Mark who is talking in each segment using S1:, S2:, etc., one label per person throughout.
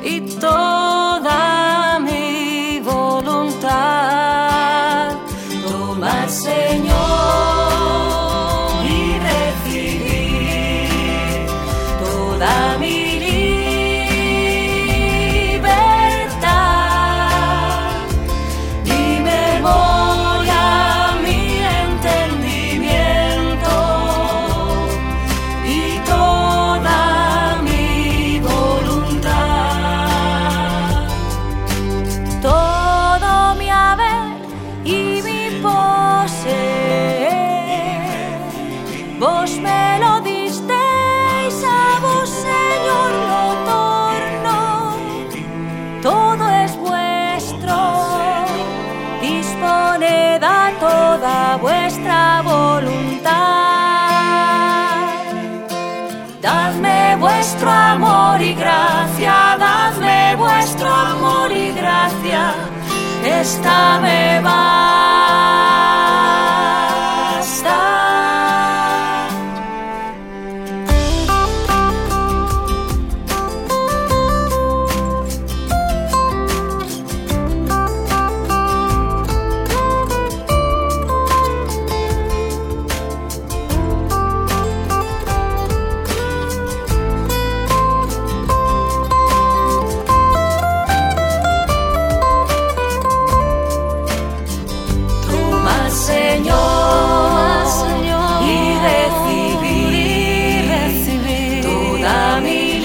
S1: y toda mi voluntad. Toma, Señor, y recibir toda mi libertad, mi memoria, mi entendimiento y toda mi voluntad. Todo mi haber y mi poseer, vos me lo disteis, a vos, Señor, lo torno. Todo es vuestro, disponed a toda vuestra voluntad. Dadme vuestro amor y gracia, dadme vuestro amor y gracia, esta me basta. Señor, y recibir toda mi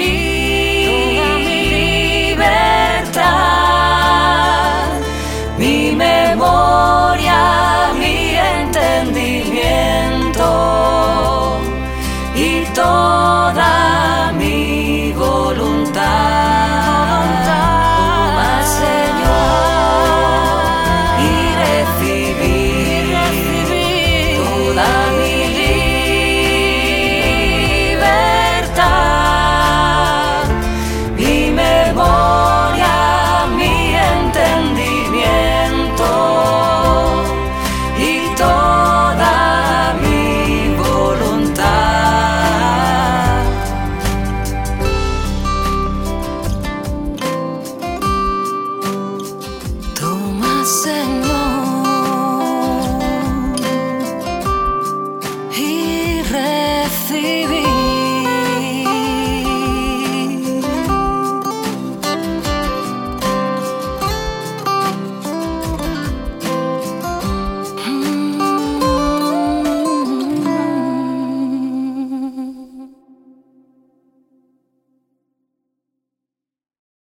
S1: libertad, mi memoria, mi entendimiento y toda mi voluntad. Toma, Señor, y recibir toda mi libertad, mi memoria, mi entendimiento y toda mi voluntad. Toma, Señor, y recibir